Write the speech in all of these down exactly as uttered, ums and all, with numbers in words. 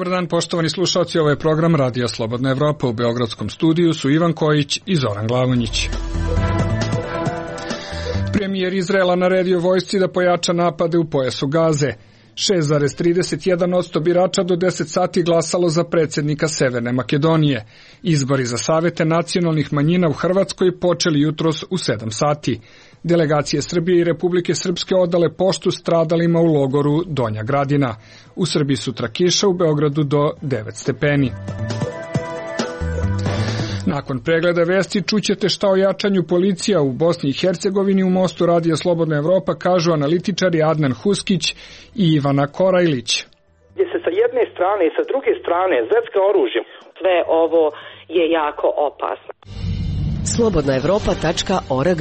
Dobar dan, poštovani slušalci, ovo je program Radija Slobodna Evropa. U beogradskom studiju su Ivan Kojić i Zoran Glavonjić. Premijer Izraela naredio vojsci da pojača napade u pojasu Gaze. šest zarez trideset jedan posto birača do deset sati glasalo za predsjednika Severne Makedonije. Izbori za savete nacionalnih manjina u Hrvatskoj počeli jutros u sedam sati. Delegacije Srbije i Republike Srpske odale poštu stradalima u logoru Donja Gradina. U Srbiji sutra kiša, u Beogradu do devet stepeni. Nakon pregleda vesti čućete šta o jačanju policija u Bosni i Hercegovini. U mostu Radija Slobodna Evropa kažu analitičari Adnan Huskić i Ivana Korajlić. Gdje se sa jedne strane i sa druge strane zvecka oružjem. Sve ovo je jako opasno. slobodna evropa tačka org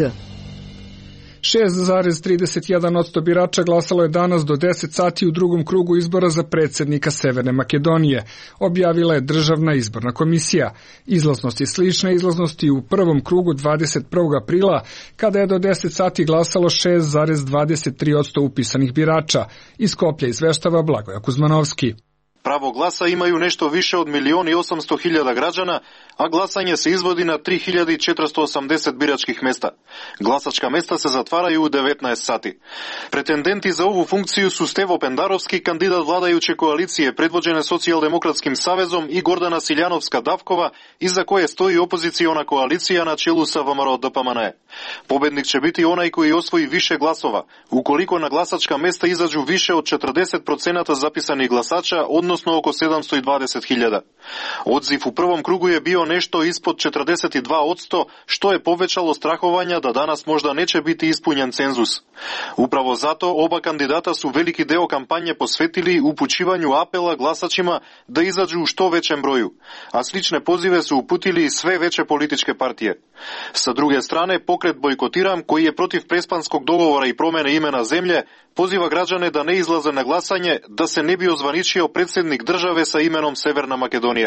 šest zarez trideset jedan posto birača glasalo je danas do deset sati u drugom krugu izbora za predsjednika Severne Makedonije, objavila je Državna izborna komisija. Izlaznost je slična izlaznosti u prvom krugu dvadeset prvog aprila, kada je do deset sati glasalo šest zarez dvadeset tri posto upisanih birača. Iz Skoplja izveštava Blagoja Kuzmanovski. Pravo glasa imaju nešto više od milion i osamsto hiljada građana, a glasanje se izvodi na tri hiljade četiristo osamdeset biračkih mesta. Glasačka mesta se zatvaraju u devetnaest sati. Pretendenti za ovu funkciju su Stevo Pendarovski, kandidat vladajuće koalicije predvođene Socijaldemokratskim savezom, i Gordana Siljanovska-Davkova, iza koje stoji opoziciona koalicija na čelu sa V M R O D P M N E. Pobednik će biti onaj koji osvoji više glasova, ukoliko na glasačka mesta izađu više od četrdeset procenata zapisanih glasača, odnosno oko sedamsto dvadeset hiljada. Odziv u prvom krugu je bio nešto ispod četrdeset dva posto, što je povećalo strahovanja da danas možda neće biti ispunjen cenzus. Upravo zato oba kandidata su veliki deo kampanje posvetili upućivanju apela glasačima da izađu u što većem broju, a slične pozive su uputili sve veće političke partije. Sa druge strane, pokret Bojkotiram, koji je protiv prespanskog dogovora i promene imena zemlje, poziva građane da ne izlaze na glasanje, da se ne bi ozvaničio predsjednik države sa imenom Severna Makedonija.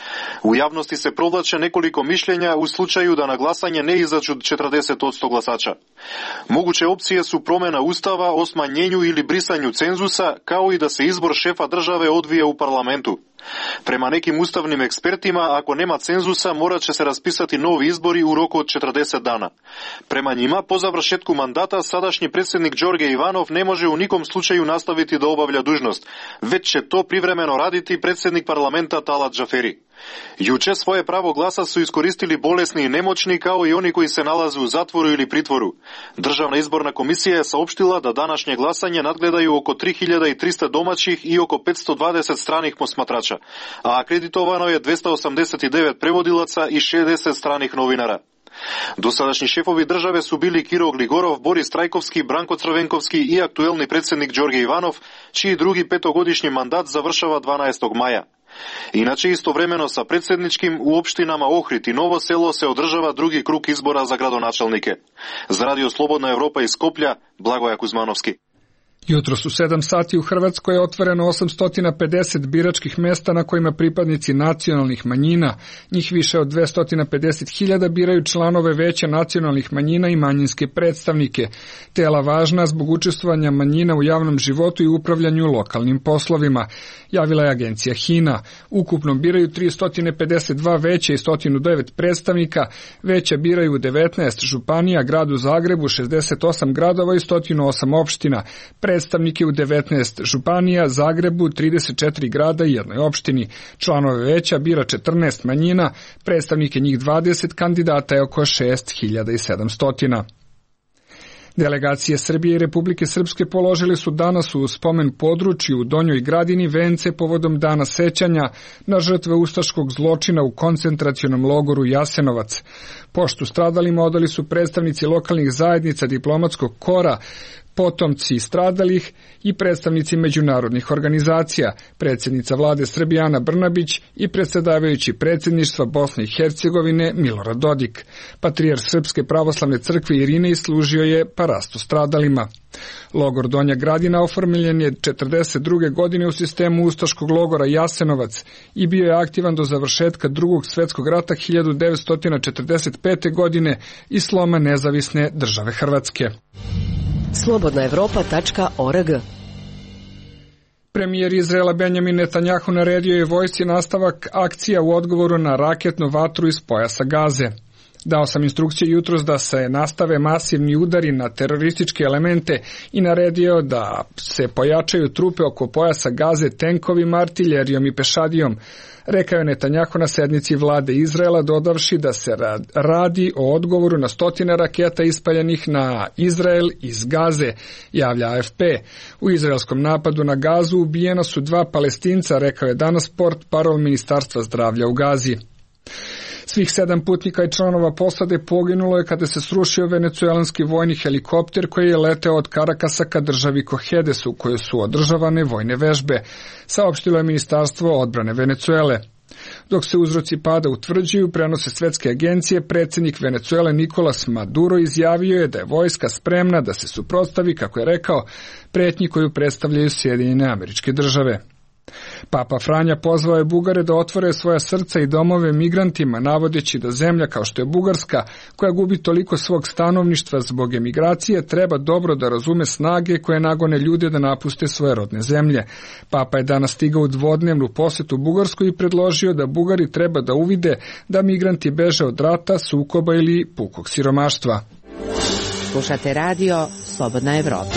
U javnosti se provlače nekoliko mišljenja u slučaju da na glasanje ne izađu četrdeset posto glasača. Moguće opcije su promjena ustava o smanjenju ili brisanju cenzusa, kao i da se izbor šefa države odvija u parlamentu. Prema nekim ustavnim ekspertima, ako nema cenzusa, morat će se raspisati novi izbori u roku od četrdeset dana. Prema njima, po završetku mandata, sadašnji predsjednik Đorđe Ivanov ne može u nikom slučaju nastaviti da obavlja dužnost, već će to privremeno raditi predsjednik parlamenta Talat Džaferi. Juče svoje pravo glasa su iskoristili bolesni i nemoćni, kao i oni koji se nalaze u zatvoru ili pritvoru. Državna izborna komisija je saopštila da današnje glasanje nadgledaju oko tri hiljade trista domaćih i oko petsto dvadeset stranih posmatrača, a akreditovano je dvesta osamdeset devet prevodilaca i šezdeset stranih novinara. Dosadašnji šefovi države su bili Kiro Gligorov, Boris Trajkovski, Branko Crvenkovski i aktuelni predsjednik Đorđe Ivanov, čiji drugi petogodišnji mandat završava dvanaestog maja. Inače, istovremeno sa predsjedničkim, u opštinama Ohrid i Novo Selo se održava drugi krug izbora za gradonačelnike. Za Radio Slobodna Evropa iz Skoplja, Blagoja Kuzmanovski. Jutros u sedam sati u Hrvatskoj je otvoreno osamsto pedeset biračkih mesta na kojima pripadnici nacionalnih manjina, njih više od dvesta pedeset hiljada, biraju članove veća nacionalnih manjina i manjinske predstavnike, tela važna zbog učestvovanja manjina u javnom životu i upravljanju lokalnim poslovima, javila je agencija HINA. Ukupno biraju tristo pedeset dva veća i sto devet predstavnika, veća biraju devetnaest županija, gradu Zagrebu šezdeset osam gradova i sto osam opština, predstavnike u devetnaest županija, Zagrebu trideset četiri grada i jednoj opštini. Članove veća bira četrnaest manjina, predstavnike njih dvadeset, kandidata je oko šest hiljada sedamsto. Delegacije Srbije i Republike Srpske položili su danas u spomen području u Donjoj Gradini vence povodom dana sećanja na žrtve ustaškog zločina u koncentracionom logoru Jasenovac. Poštu stradalima odali su predstavnici lokalnih zajednica, diplomatskog kora, potomci stradalih i predstavnici međunarodnih organizacija, predsjednica vlade Srbije Ana Brnabić i predsjedavajući predsjedništva Bosne i Hercegovine Milorad Dodik. Patrijarh Srpske pravoslavne crkve Irinej služio je parastu stradalima. Logor Donja Gradina oformljen je četrdeset druge godine u sistemu ustaškog logora Jasenovac i bio je aktivan do završetka Drugog svjetskog rata hiljadu devetsto četrdeset pete. godine i sloma nezavisne države Hrvatske. slobodna evropa tačka org Premijer Izraela Benjamin Netanjahu naredio je vojsci nastavak akcija u odgovoru na raketnu vatru iz pojasa Gaze. Dao sam instrukcije jutros da se nastave masivni udari na terorističke elemente i naredio da se pojačaju trupe oko pojasa Gaze tenkovima, artiljerijom i pešadijom, rekao je Netanjahu na sednici vlade Izraela, dodavši da se radi o odgovoru na stotine raketa ispaljenih na Izrael iz Gaze, javlja A F P. U izraelskom napadu na Gazu ubijena su dva Palestinca, rekao je danas portparol Ministarstva zdravlja u Gazi. Svih sedam putnika i članova posade poginulo je kada se srušio venecuelanski vojni helikopter koji je leteo od Karakasa ka državi Kohedes u kojoj su održavane vojne vežbe, saopštilo je Ministarstvo odbrane Venecuele. Dok se uzroci pada utvrđuju, prenose svetske agencije, predsjednik Venecuele Nicolas Maduro izjavio je da je vojska spremna da se suprotstavi, kako je rekao, pretnji koju predstavljaju Sjedinjene Američke Države. Papa Franja pozvao je Bugare da otvore svoja srca i domove migrantima, navodeći da zemlja kao što je Bugarska, koja gubi toliko svog stanovništva zbog emigracije, treba dobro da razume snage koje nagone ljude da napuste svoje rodne zemlje. Papa je danas stigao u dvodnevnu posetu Bugarskoj i predložio da Bugari treba da uvide da migranti beže od rata, sukoba ili pukog siromaštva. Slušate radio Slobodna Evropa.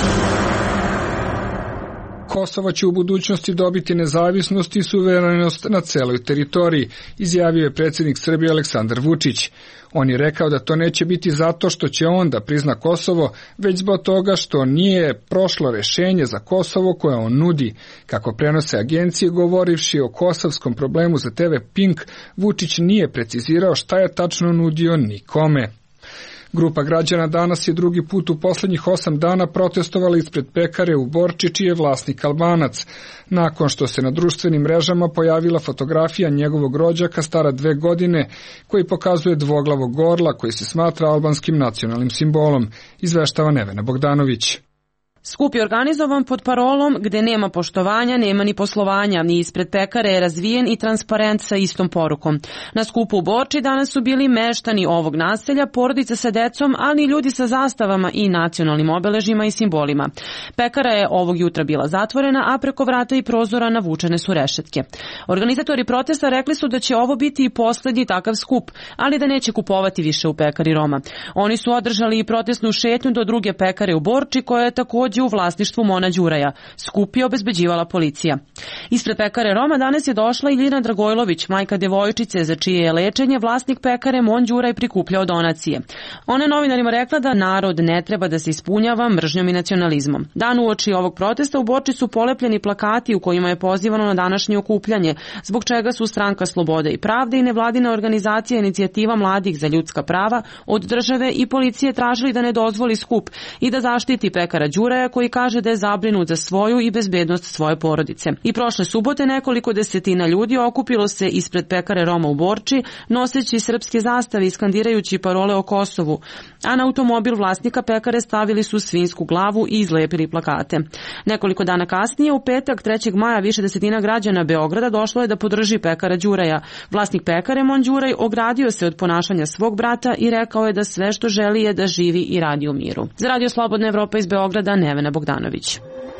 Kosovo će u budućnosti dobiti nezavisnost i suverenost na celoj teritoriji, izjavio je predsjednik Srbije Aleksandar Vučić. On je rekao da to neće biti zato što će on da prizna Kosovo, već zbog toga što nije prošlo rešenje za Kosovo koje on nudi. Kako prenose agencije, govorivši o kosovskom problemu za T V Pink, Vučić nije precizirao šta je tačno nudio nikome. Grupa građana danas je drugi put u posljednjih osam dana protestovala ispred pekare u Borči, čiji je vlasnik Albanac, nakon što se na društvenim mrežama pojavila fotografija njegovog rođaka stara dve godine, koji pokazuje dvoglavog orla koji se smatra albanskim nacionalnim simbolom, izveštava Nevena Bogdanović. Skup je organizovan pod parolom gde nema poštovanja, nema ni poslovanja, ni ispred pekare je razvijen i transparent sa istom porukom. Na skupu u Borči danas su bili meštani ovog naselja, porodice sa decom, ali i ljudi sa zastavama i nacionalnim obeležima i simbolima. Pekara je ovog jutra bila zatvorena, a preko vrata i prozora navučene su rešetke. Organizatori protesta rekli su da će ovo biti i poslednji takav skup, ali da neće kupovati više u pekari Roma. Oni su održali i protestnu šetnju do druge pekare u Borči, koja je takođe u vlasništvu Mona Đuraja. Skup je obezbeđivala policija. Ispred pekare Roma danas je došla i Ljiljana Dragojlović, majka devojčice za čije je lečenje vlasnik pekare Mon Đuraj prikupljao donacije. Ona je novinarima rekla da narod ne treba da se ispunjava mržnjom i nacionalizmom. Dan uoči ovog protesta u Borči su polepljeni plakati u kojima je pozivano na današnje okupljanje, zbog čega su Stranka slobode i pravde i nevladina organizacija Inicijativa mladih za ljudska prava od države i policije tražili da ne dozvoli skup i da zaštiti pekara Đuraja, koji kaže da je zabrinut za svoju i bezbednost svoje porodice. I prošle subote nekoliko desetina ljudi okupilo se ispred pekare Roma u Borči, noseći srpske zastave i skandirajući parole o Kosovu, a na automobil vlasnika pekare stavili su svinjsku glavu i izlepili plakate. Nekoliko dana kasnije, u petak trećeg maja, više desetina građana Beograda došlo je da podrži pekara Đuraja. Vlasnik pekare Mon Đuraj ogradio se od ponašanja svog brata i rekao je da sve što želi je da živi i radi u miru. Za Radio Slobodna Evropa iz Beograda, Nevena Bogdanović.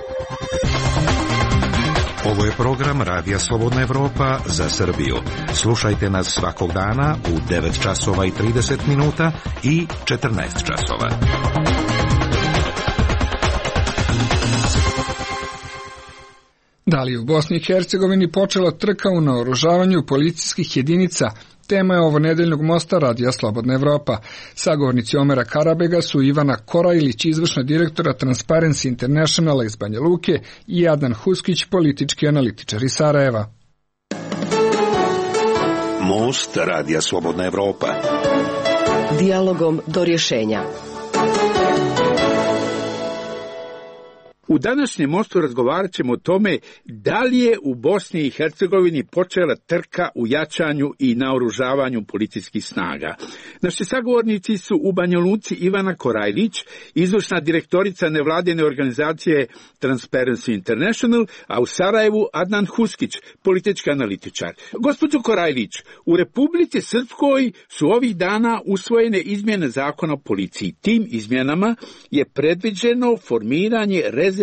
Ovo je program Radija Slobodna Evropa za Srbiju. Slušajte nas svakog dana u devet časova i trideset minuta i četrnaest časova. Da li je u Bosni i Hercegovini počela trka u naoružavanju policijskih jedinica? Tema je ovo nedeljnog mosta Radija Slobodna Evropa. Sagovornici Omera Karabega su Ivana Korajlić, izvršna direktora Transparency Internationala iz Banja Luke, i Adnan Huskić, politički analitičar iz Sarajeva. Most Radija Slobodna Evropa. Dijalogom do rješenja. U današnjem mostu razgovarat ćemo o tome da li je u Bosni i Hercegovini počela trka u jačanju i naoružavanju policijskih snaga. Naši sagovornici su u Banja Luci Ivana Korajlić, izvršna direktorica nevladine organizacije Transparency International, a u Sarajevu Adnan Huskić, politički analitičar. Gospođo Korajlić, u Republici Srpskoj su ovih dana usvojene izmjene zakona o policiji. Tim izmjenama je predviđeno formiranje rezervnih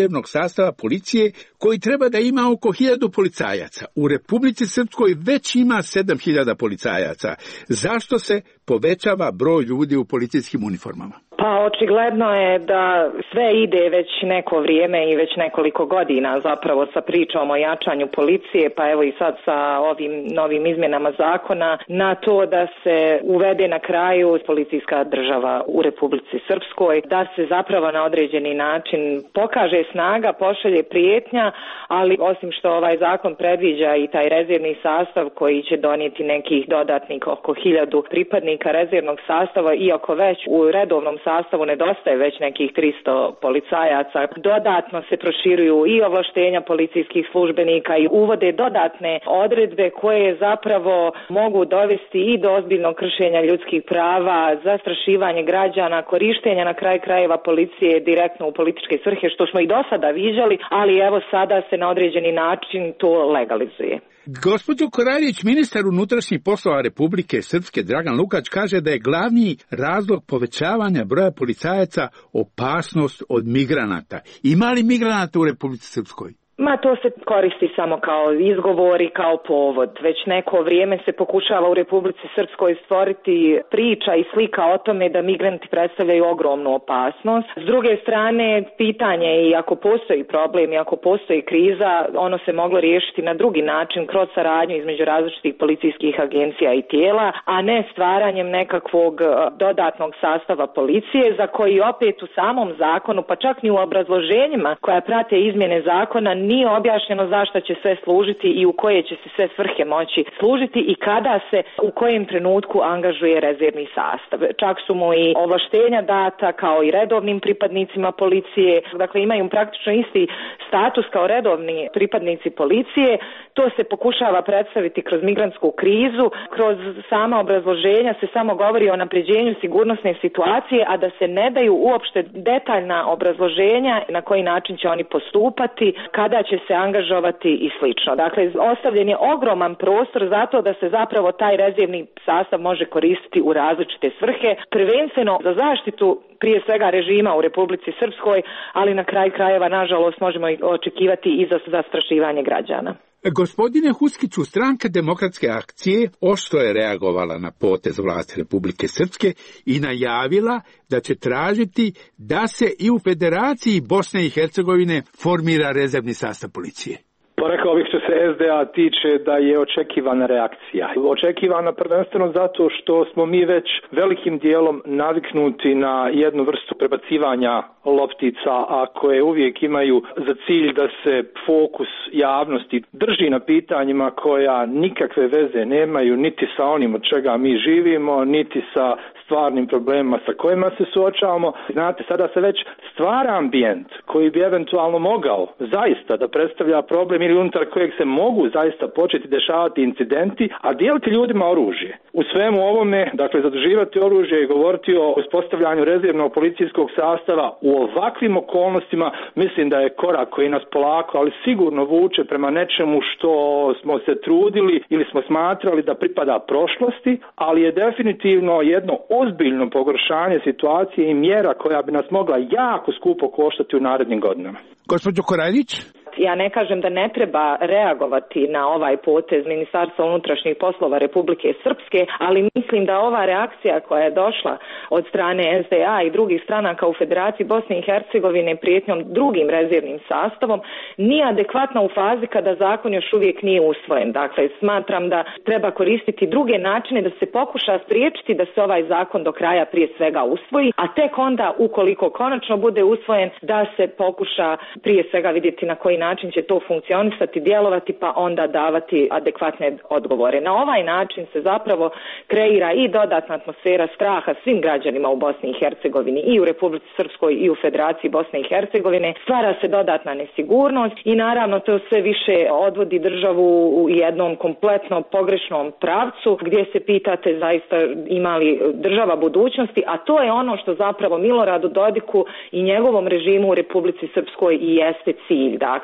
rezervnog sastava policije koji treba da ima oko hiljadu policajaca. U Republici Srpskoj već ima sedam hiljada policajaca. Zašto se povećava broj ljudi u policijskim uniformama? Pa očigledno je da sve ide već neko vrijeme i već nekoliko godina zapravo sa pričom o jačanju policije, pa evo i sad sa ovim novim izmjenama zakona na to da se uvede na kraju policijska država u Republici Srpskoj, da se zapravo na određeni način pokaže snaga, pošalje prijetnja, ali osim što ovaj zakon predviđa i taj rezervni sastav koji će donijeti nekih dodatnih oko hiljadu pripadnika rezervnog sastava, iako već u redovnom sastavu nedostaje već nekih tristo policajaca. Dodatno se proširuju i ovlaštenja policijskih službenika i uvode dodatne odredbe koje zapravo mogu dovesti i do ozbiljnog kršenja ljudskih prava, zastrašivanje građana, korištenja na kraj krajeva policije direktno u političke svrhe, što smo i do sada viđali, ali evo sada se na određeni način to legalizuje. Gospođo Koraljić, ministar unutrašnjih poslova Republike Srpske Dragan Lukač kaže da je glavni razlog povećavanja broja policajaca opasnost od migranata. Ima li migranata u Republici Srpskoj? Ma to se koristi samo kao izgovor i kao povod. Već neko vrijeme se pokušava u Republici Srpskoj stvoriti priča i slika o tome da migranti predstavljaju ogromnu opasnost. S druge strane, pitanje je i ako postoji problem i ako postoji kriza, ono se moglo riješiti na drugi način kroz saradnju između različitih policijskih agencija i tijela, a ne stvaranjem nekakvog dodatnog sastava policije za koji opet u samom zakonu, pa čak ni u obrazloženjima koja prate izmjene zakona, nije objašnjeno zašto će sve služiti i u koje će se sve svrhe moći služiti i kada se u kojem trenutku angažuje rezervni sastav. Čak su mu i ovlaštenja data kao i redovnim pripadnicima policije, dakle imaju praktično isti status kao redovni pripadnici policije. To se pokušava predstaviti kroz migrantsku krizu, kroz sama obrazloženja se samo govori o napređenju sigurnosne situacije, a da se ne daju uopšte detaljna obrazloženja na koji način će oni postupati, kada će se angažovati i slično. Dakle, ostavljen je ogroman prostor zato da se zapravo taj rezervni sastav može koristiti u različite svrhe, prvenstveno za zaštitu prije svega režima u Republici Srpskoj, ali na kraju krajeva, nažalost, možemo očekivati i za zastrašivanje građana. Gospodine Huskiću, stranka Demokratske akcije oštro je reagovala na potez vlasti Republike Srpske i najavila da će tražiti da se i u Federaciji Bosne i Hercegovine formira rezervni sastav policije. Pa rekao bih što se es de a tiče da je očekivana reakcija. Očekivana prvenstveno zato što smo mi već velikim dijelom naviknuti na jednu vrstu prebacivanja loptica, a koje uvijek imaju za cilj da se fokus javnosti drži na pitanjima koja nikakve veze nemaju niti sa onim od čega mi živimo, niti sa stvarnim problemima sa kojima se suočavamo. Znate, sada se već stvara ambijent koji bi eventualno mogao zaista da predstavlja problem ili unutar kojeg se mogu zaista početi dešavati incidenti, a dijeliti ljudima oružje. U svemu ovome, dakle, zaduživati oružje i govoriti o uspostavljanju rezervnog policijskog sastava u ovakvim okolnostima, mislim da je korak koji nas polako, ali sigurno vuče prema nečemu što smo se trudili ili smo smatrali da pripada prošlosti, ali je definitivno jedno ozbiljno pogoršanje situacije i mjera koja bi nas mogla jako skupo koštati u narednim godinama. Gospođo Koraljić? Ja ne kažem da ne treba reagovati na ovaj potez Ministarstva unutrašnjih poslova Republike Srpske, ali mislim da ova reakcija koja je došla od strane es de a i drugih stranaka u Federaciji Bosne i Hercegovine prijetnjom drugim rezervnim sastavom nije adekvatna u fazi kada zakon još uvijek nije usvojen. Dakle, smatram da treba koristiti druge načine da se pokuša spriječiti da se ovaj zakon do kraja prije svega usvoji, a tek onda ukoliko konačno bude usvojen da se pokuša prije svega vidjeti na koji način će to funkcionisati, djelovati, pa onda davati adekvatne odgovore. Na ovaj način se zapravo kreira i dodatna atmosfera straha svim građanima u Bosni i Hercegovini i u Republici Srpskoj i u Federaciji Bosne i Hercegovine. Stvara se dodatna nesigurnost i naravno to sve više odvodi državu u jednom kompletno pogrešnom pravcu gdje se pitate zaista ima li država budućnosti, a to je ono što zapravo Miloradu Dodiku i njegovom režimu u Republici Srpskoj i jeste cilj. Dakle,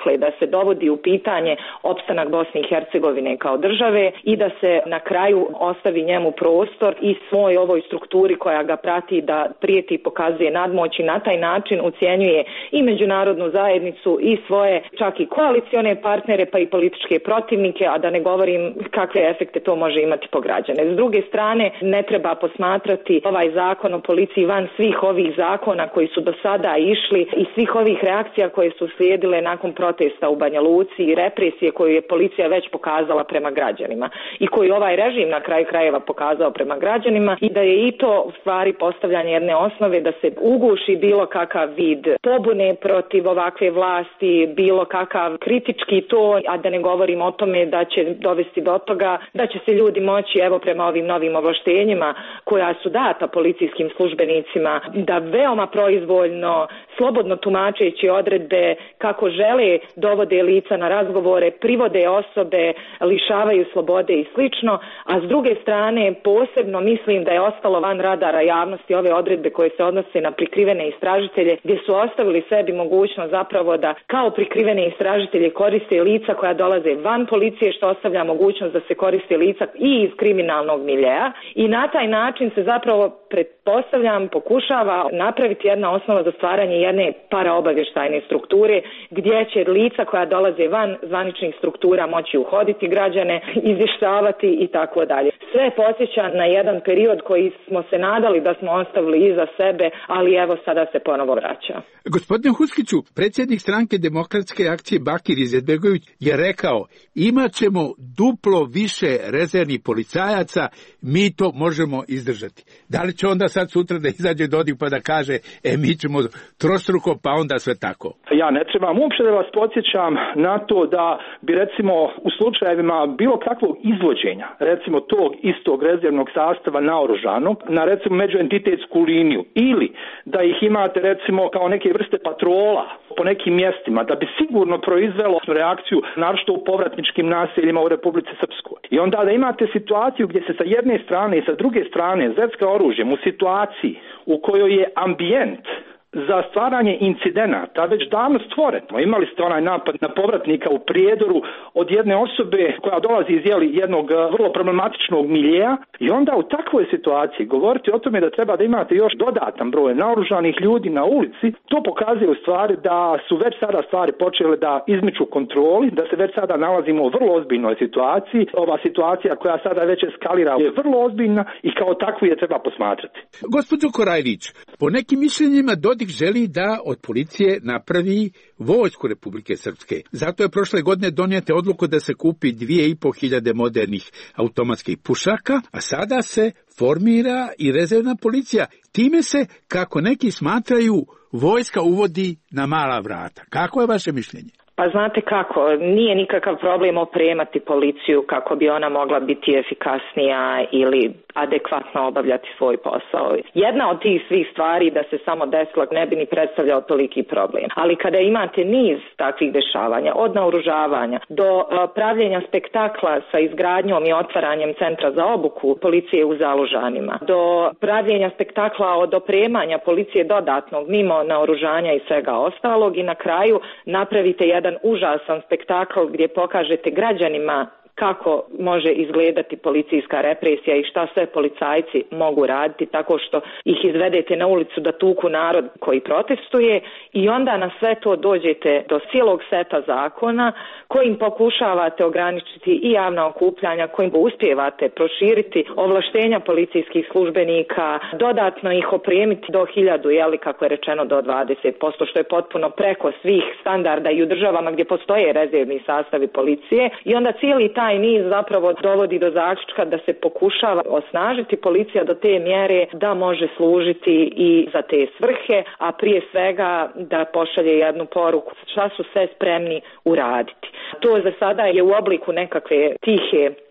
dakle da se dovodi u pitanje opstanak Bosne i Hercegovine kao države i da se na kraju ostavi njemu prostor i svoj ovoj strukturi koja ga prati da prijeti i pokazuje nadmoć i na taj način ucjenjuje i međunarodnu zajednicu i svoje čak i koalicione partnere pa i političke protivnike, a da ne govorim kakve efekte to može imati po građane. S druge strane, ne treba posmatrati ovaj zakon o policiji van svih ovih zakona koji su do sada išli i svih ovih reakcija koje su slijedile nakon protesta u Banja Luci i represije koju je policija već pokazala prema građanima i koju ovaj režim na kraju krajeva pokazao prema građanima i da je i to u stvari postavljanje jedne osnove da se uguši bilo kakav vid pobune protiv ovakve vlasti, bilo kakav kritički to, a da ne govorim o tome da će dovesti do toga da će se ljudi moći, evo prema ovim novim ovlaštenjima koja su data policijskim službenicima, da veoma proizvoljno, slobodno tumačeći odredbe kako žele, dovode lica na razgovore, privode osobe, lišavaju slobode i slično, a s druge strane posebno mislim da je ostalo van radara javnosti ove odredbe koje se odnose na prikrivene istražitelje, gdje su ostavili sebi mogućnost zapravo da kao prikrivene istražitelje koriste lica koja dolaze van policije, što ostavlja mogućnost da se koriste lica i iz kriminalnog miljea i na taj način se zapravo pretpostavljam pokušava napraviti jedna osnova za stvaranje jedne paraobavještajne strukture gdje će lica koja dolaze van zvaničnih struktura moći uhoditi građane, izvještavati i tako dalje. Sve podsjeća na jedan period koji smo se nadali da smo ostavili iza sebe, ali evo sada se ponovo vraća. Gospodine Huskiću, predsjednik stranke Demokratske akcije Bakir Izetbegović je rekao imat ćemo duplo više rezervnih policajaca, mi to možemo izdržati. Da li će onda sad sutra da izađe Dodik pa da kaže e mi ćemo trostruko pa onda sve tako? Ja ne trebam uopće da vas podsjećam na to da bi recimo u slučajevima bilo kakvog izvođenja, recimo tog istog rezervnog sastava naoružanog na recimo međuentitetsku liniju ili da ih imate recimo kao neke vrste patrola po nekim mjestima, da bi sigurno proizvelo reakciju naročito u povratničkim naseljima u Republici Srpskoj. I onda da imate situaciju gdje se sa jedne strane i sa druge strane zecka oružjem u situaciji u kojoj je ambijent za stvaranje incidenata već davno stvoreno. Imali ste onaj napad na povratnika u Prijedoru od jedne osobe koja dolazi iz jeli, jednog vrlo problematičnog miljeja i onda u takvoj situaciji govoriti o tome da treba da imate još dodatan broj naoružanih ljudi na ulici, to pokazuje u stvari da su već sada stvari počele da izmiču kontroli, da se već sada nalazimo u vrlo ozbiljnoj situaciji. Ova situacija koja sada već eskalira je vrlo ozbiljna i kao takvu je treba posmatrati. Gospođo Korajlić, po nekim mišljenjima Dodik želi da od policije napravi vojsku Republike Srpske. Zato je prošle godine donijete odluku da se kupi dvije i po hiljade modernih automatskih pušaka, a sada se formira i rezervna policija. Time se, kako neki smatraju, vojska uvodi na mala vrata. Kako je vaše mišljenje? Pa znate kako, nije nikakav problem opremati policiju kako bi ona mogla biti efikasnija ili adekvatno obavljati svoj posao. Jedna od tih svih stvari da se samo desila ne bi ni predstavljao toliki problem. Ali kada imate niz takvih dešavanja, od naoružavanja do pravljenja spektakla sa izgradnjom i otvaranjem centra za obuku policije u Zalužanima, do pravljenja spektakla od opremanja policije dodatnog mimo naoružanja i svega ostalog i na kraju napravite jedan užasan spektakl gdje pokažete građanima kako može izgledati policijska represija i šta sve policajci mogu raditi tako što ih izvedete na ulicu da tuku narod koji protestuje i onda na sve to dođete do cijelog seta zakona kojim pokušavate ograničiti i javna okupljanja, kojim uspijevate proširiti ovlaštenja policijskih službenika, dodatno ih opremiti do hiljadu, jeli kako je rečeno do dvadeset posto, što je potpuno preko svih standarda i u državama gdje postoje rezervni sastavi policije i onda cijeli taj Taj niz zapravo dovodi do zaključka da se pokušava osnažiti policija do te mjere da može služiti i za te svrhe, a prije svega da pošalje jednu poruku šta su sve spremni uraditi. To za sada je u obliku nekakve tihe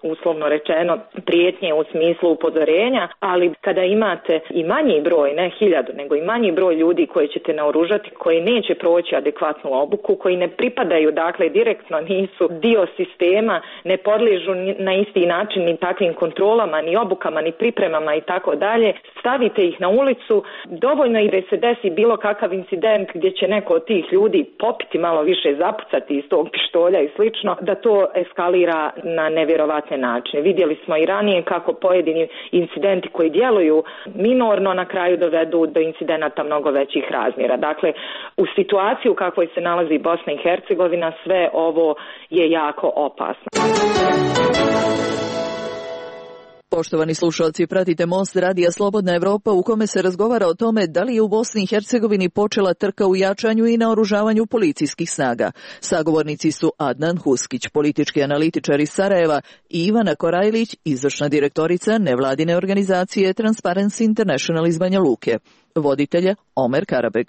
uslovno rečeno prijetnje u smislu upozorenja, ali kada imate i manji broj, ne hiljadu, nego i manji broj ljudi koji ćete naoružati, koji neće proći adekvatnu obuku, koji ne pripadaju, dakle direktno nisu dio sistema, ne podliježu na isti način ni takvim kontrolama, ni obukama, ni pripremama i tako dalje, stavite ih na ulicu, dovoljno i da se desi bilo kakav incident gdje će neko od tih ljudi popiti malo više, zapucati iz tog pištolja i slično, da to eskalira na nevjerovatne načine. Vidjeli smo i ranije kako pojedini incidenti koji djeluju minorno na kraju dovedu do incidenata mnogo većih razmjera. Dakle, u situaciju u kakvoj se nalazi Bosna i Hercegovina, sve ovo je jako opasno. Poštovani slušalci, pratite Most radija Slobodna Evropa u kome se razgovara o tome da li je u Bosni i Hercegovini počela trka u jačanju i naoružavanju policijskih snaga. Sagovornici su Adnan Huskić, politički analitičar iz Sarajeva, i Ivana Korajlić, izvršna direktorica nevladine organizacije Transparency International iz Banja Luke. Voditelj je Omer Karabeg.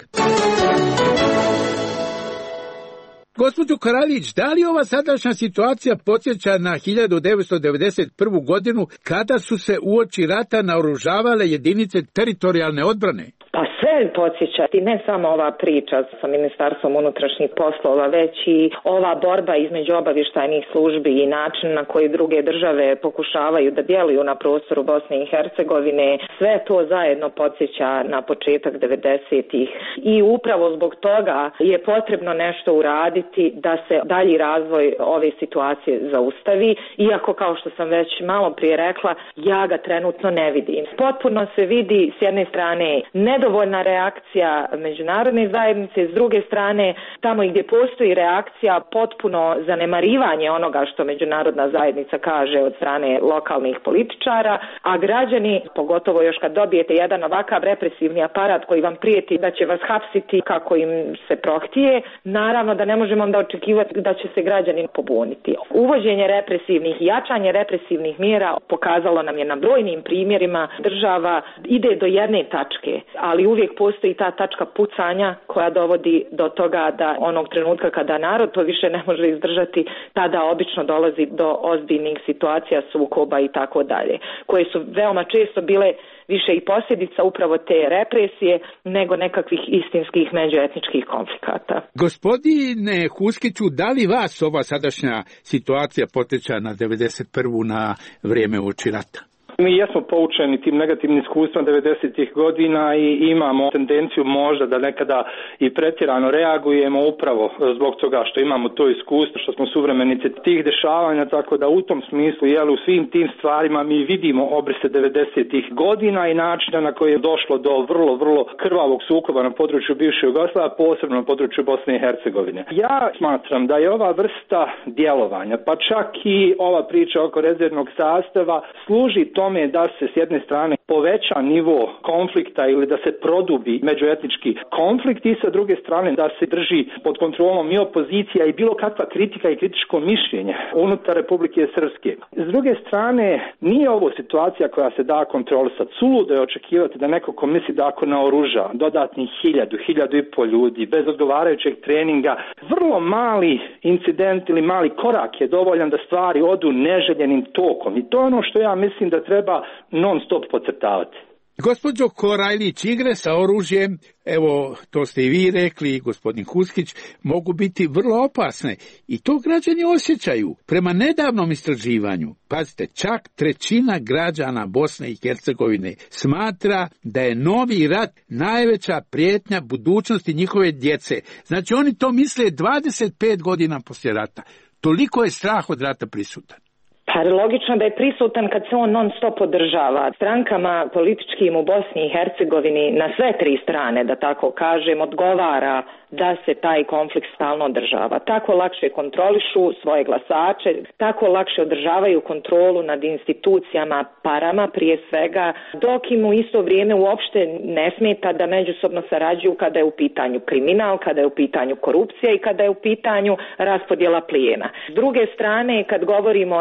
Gospođo Korajlić, da li ova sadašnja situacija podsjeća na hiljadu devetsto devedeset prvu godinu kada su se uoči rata naoružavale jedinice teritorijalne odbrane? Pa sve podsjećati, ne samo ova priča sa Ministarstvom unutrašnjih poslova, već i ova borba između obavještajnih službi i način na koji druge države pokušavaju da djeluju na prostoru Bosne i Hercegovine. Sve to zajedno podsjeća na početak devedesetih i upravo zbog toga je potrebno nešto uraditi da se dalji razvoj ove situacije zaustavi, iako kao što sam već malo prije rekla, ja ga trenutno ne vidim. Potpuno se vidi s jedne strane nedovoljna reakcija međunarodne zajednice, s druge strane tamo gdje postoji reakcija potpuno zanemarivanje onoga što međunarodna zajednica kaže od strane lokalnih političara, a građani, pogotovo još kad dobijete jedan ovakav represivni aparat koji vam prijeti da će vas hapsiti kako im se prohtije, naravno da ne možemo onda očekivati da će se građani pobuniti. Uvođenje represivnih i jačanje represivnih mjera pokazalo nam je na brojnim primjerima država ide do jedne tačke, ali uvijek postoji ta tačka pucanja koja dovodi do toga da onog trenutka kada narod to više ne može izdržati, tada obično dolazi do ozbiljnih situacija, sukoba i tako dalje, koje su veoma često bile više i posljedica upravo te represije nego nekakvih istinskih međuetničkih konflikata. Gospodine Huskiću, da li vas ova sadašnja situacija podsjeća na devedeset prvu na vrijeme uoči rata? Mi jesmo poučeni tim negativnim iskustvom devedesetih godina i imamo tendenciju možda da nekada i pretjerano reagujemo upravo zbog toga što imamo to iskustvo, što smo suvremenici tih dešavanja, tako da u tom smislu, jel, u svim tim stvarima mi vidimo obrise devedesetih godina i načina na koji je došlo do vrlo, vrlo krvavog sukoba na području bivše Jugoslavije, posebno na području Bosne i Hercegovine. Ja smatram da je ova vrsta djelovanja, pa čak i ova priča oko rezervnog sastava, služi to da se s jedne strane poveća nivo konflikta ili da se produbi međuetnički konflikt i sa druge strane da se drži pod kontrolom i opozicija i bilo kakva kritika i kritičko mišljenje unutar Republike Srpske. S druge strane, nije ovo situacija koja se da kontrolisati. Suludo je očekivati da neko ko misli da ako naoruža dodatnih hiljadu, hiljadu i pol ljudi bez odgovarajućeg treninga, vrlo mali incident ili mali korak je dovoljan da stvari odu neželjenim tokom. I to je ono što ja mislim da treba non stop podcrtavati. Gospođo Korajlić, igre sa oružjem, evo to ste i vi rekli, gospodin Huskić, mogu biti vrlo opasne i to građani osjećaju. Prema nedavnom istraživanju, pazite, čak trećina građana Bosne i Hercegovine smatra da je novi rat najveća prijetnja budućnosti njihove djece. Znači oni to misle dvadeset pet godina poslije rata. Toliko je strah od rata prisutan. Pa logično da je prisutan kad se on non stop održava. Strankama političkim u Bosni i Hercegovini na sve tri strane, da tako kažem, odgovara da se taj konflikt stalno održava. Tako lakše kontrolišu svoje glasače, tako lakše održavaju kontrolu nad institucijama, parama prije svega, dok im u isto vrijeme uopšte ne smeta da međusobno sarađuju kada je u pitanju kriminal, kada je u pitanju korupcija i kada je u pitanju raspodjela plijena. S druge strane, kad govorimo i o tom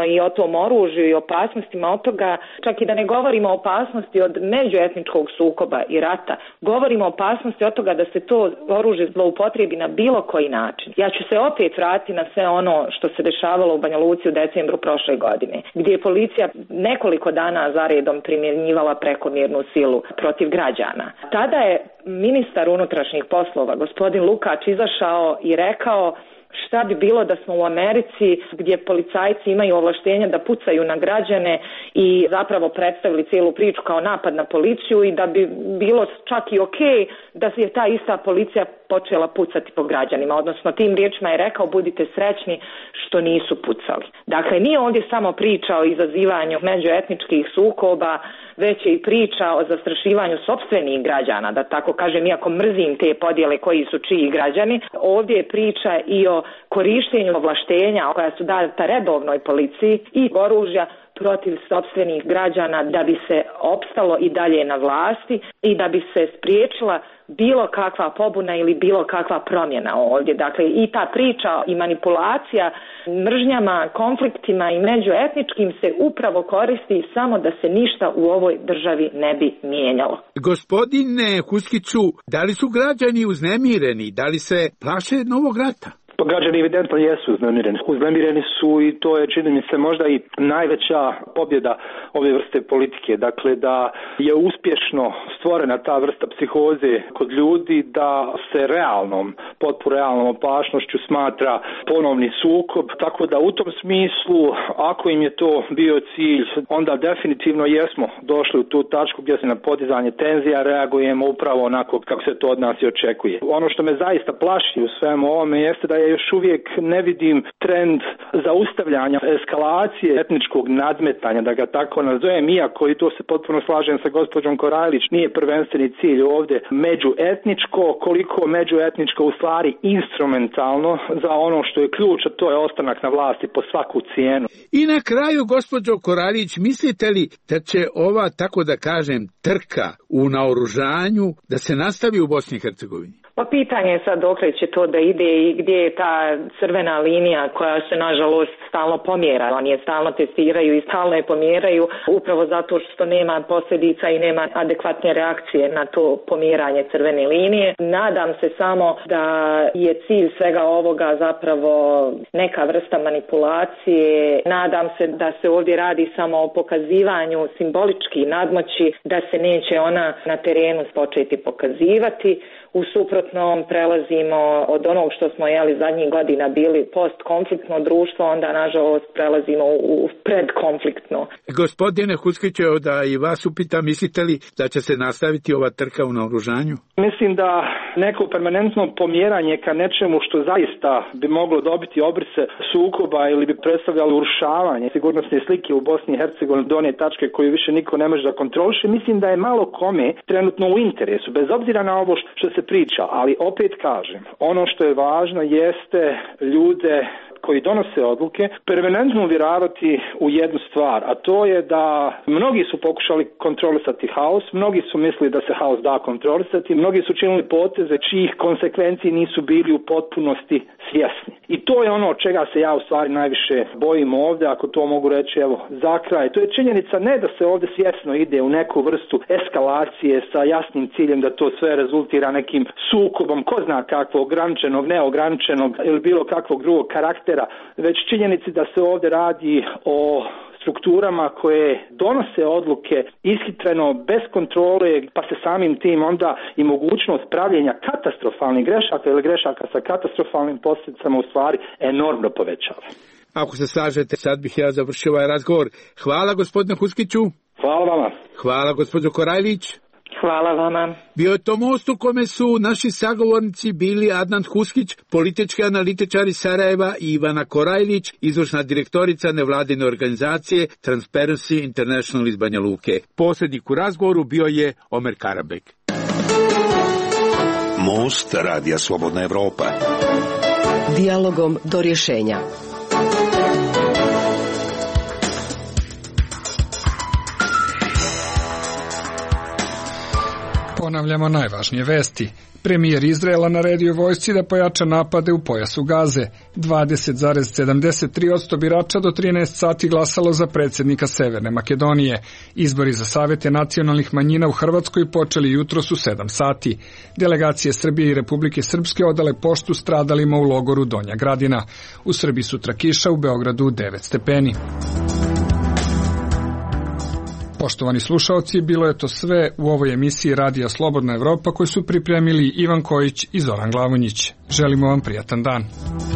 tom oružju i opasnostima od toga, čak i da ne govorimo o opasnosti od međuetničkog sukoba i rata, govorimo o opasnosti od toga da se to oružje zloupotrebi na bilo koji način. Ja ću se opet vratiti na sve ono što se dešavalo u Banja Luci u decembru prošle godine, gdje je policija nekoliko dana zaredom primjenjivala prekomjernu silu protiv građana. Tada je ministar unutrašnjih poslova, gospodin Lukač, izašao i rekao šta bi bilo da smo u Americi gdje policajci imaju ovlaštenja da pucaju na građane i zapravo predstavili cijelu priču kao napad na policiju i da bi bilo čak i okej da je ta ista policija počela pucati po građanima, odnosno tim riječima je rekao budite srećni što nisu pucali. Dakle, nije ovdje samo priča o izazivanju međuetničkih sukoba, već je i priča o zastrašivanju sopstvenih građana, da tako kažem, iako mrzim te podjele koji su čiji građani. Ovdje je priča i o korištenju ovlaštenja koja su data redovnoj policiji i oružja protiv sopstvenih građana da bi se opstalo i dalje na vlasti i da bi se spriječila bilo kakva pobuna ili bilo kakva promjena ovdje. Dakle, i ta priča i manipulacija mržnjama, konfliktima i međuetničkim se upravo koristi samo da se ništa u ovoj državi ne bi mijenjalo. Gospodine Huskiću, da li su građani uznemireni? Da li se plaše novog rata? Pa građani evidentno jesu uznemireni. Uznemireni su i to je, čini mi se, možda i najveća pobjeda ove vrste politike. Dakle, da je uspješno stvorena ta vrsta psihoze kod ljudi, da se realnom, potpuno realnom opašnošću smatra ponovni sukob. Tako da u tom smislu, ako im je to bio cilj, onda definitivno jesmo došli u tu tačku gdje se na podizanje tenzija reagujemo upravo onako kako se to od nas i očekuje. Ono što me zaista plaši u svemu ovome jeste da je još uvijek ne vidim trend zaustavljanja eskalacije etničkog nadmetanja, da ga tako nazovem, iako i to se potpuno slažem sa gospođom Korajlić, nije prvenstveni cilj ovdje međuetničko, koliko međuetničko u stvari instrumentalno za ono što je ključ, a to je ostanak na vlasti po svaku cijenu. I na kraju, gospođo Korajlić, mislite li da će ova, tako da kažem, trka u naoružanju da se nastavi u Bosni i Hercegovini? Pa pitanje je sad dokle će to da ide i gdje je ta crvena linija koja se nažalost stalno pomjera. Oni je stalno testiraju i stalno je pomjeraju upravo zato što nema posljedica i nema adekvatne reakcije na to pomjeranje crvene linije. Nadam se samo da je cilj svega ovoga zapravo neka vrsta manipulacije. Nadam se da se ovdje radi samo o pokazivanju simbolički nadmoći, da se neće ona na terenu početi pokazivati. U suprotnom prelazimo od onog što smo jeli zadnjih godina bili postkonfliktno društvo, onda nažalost prelazimo u predkonfliktno. Gospodine Huskiću, da i vas upitam, mislite li da će se nastaviti ova trka u naoružanju? Mislim da neko permanentno pomjeranje ka nečemu što zaista bi moglo dobiti obrise sukoba ili bi predstavljalo urušavanje sigurnosne slike u Bosni i Hercegovini do one tačke koju više niko ne može da kontroliše, mislim da je malo kome trenutno u interesu, bez obzira na ovo što se priča, ali opet kažem, ono što je važno jeste ljude koji donose odluke permanentno uvjeravati u jednu stvar, a to je da mnogi su pokušali kontrolisati haos, mnogi su mislili da se haos da kontrolisati, mnogi su činili poteze čijih konsekvenciji nisu bili u potpunosti svjesni. I to je ono od čega se ja u stvari najviše bojim ovdje, ako to mogu reći evo za kraj. To je činjenica ne da se ovdje svjesno ide u neku vrstu eskalacije sa jasnim ciljem da to sve rezultira nekim sukobom, ko zna kakvog ograničenog, neograničenog ili bilo kakvog drugog karaktera, već činjenici da se ovdje radi o strukturama koje donose odluke ishitreno, bez kontrole, pa se samim tim onda i mogućnost pravljenja katastrofalnih grešaka ili grešaka sa katastrofalnim posljedicama u stvari enormno povećava. Ako se slažete, sad bih ja završio ovaj razgovor. Hvala gospodine Huskiću. Hvala vama. Hvala gospođo Korajlić. Hvala vama. Bio je to most u kome su naši sagovornici bili Adnan Huskić, politički analitičar iz Sarajeva, i Ivana Korajlić, izvršna direktorica nevladine organizacije Transparency International iz Banja Luke. Posrednik u razgovoru bio je Omer Karabek. Most Radija Slobodna Evropa. Dijalogom do rješenja. Ponavljamo najvažnije vesti. Premijer Izraela naredio vojsci da pojača napade u pojasu Gaze. dvadeset zarez sedamdeset tri posto birača do trinaest sati glasalo za predsjednika Severne Makedonije. Izbori za savete nacionalnih manjina u Hrvatskoj počeli jutros u sedam sati. Delegacije Srbije i Republike Srpske odale poštu stradalima u logoru Donja Gradina. U Srbiji sutra kiša, u Beogradu devet stepeni. Poštovani slušaoci, bilo je to sve u ovoj emisiji Radija Slobodna Evropa koju su pripremili Ivan Kojić i Zoran Glavonjić. Želimo vam prijatan dan.